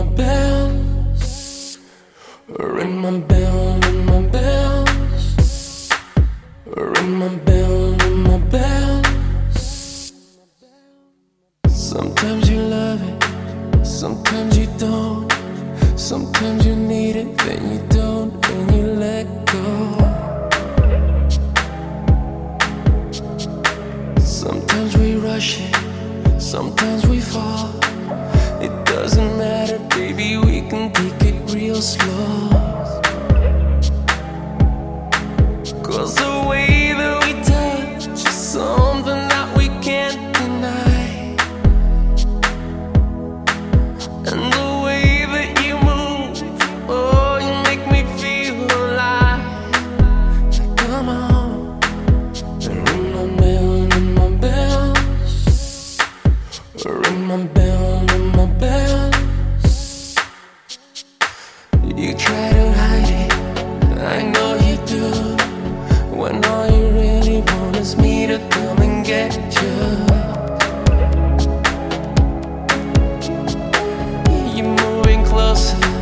bells, ring my bell, ring my bells, ring my bell, ring my bells. Sometimes you love it, sometimes you don't. Sometimes you need it, then you don't, and you let go. Sometimes we rush it, sometimes we fall. It doesn't matter, baby, we can take it real slow. 'Cause the way that we touch is something that we can't deny. And the way that you move, oh, you make me feel alive. Come on, ring my bell, ring my bells, ring my bell, ring my bells. You try to hide it, I know you do, when all you really want is me to come and get you. You're moving closer,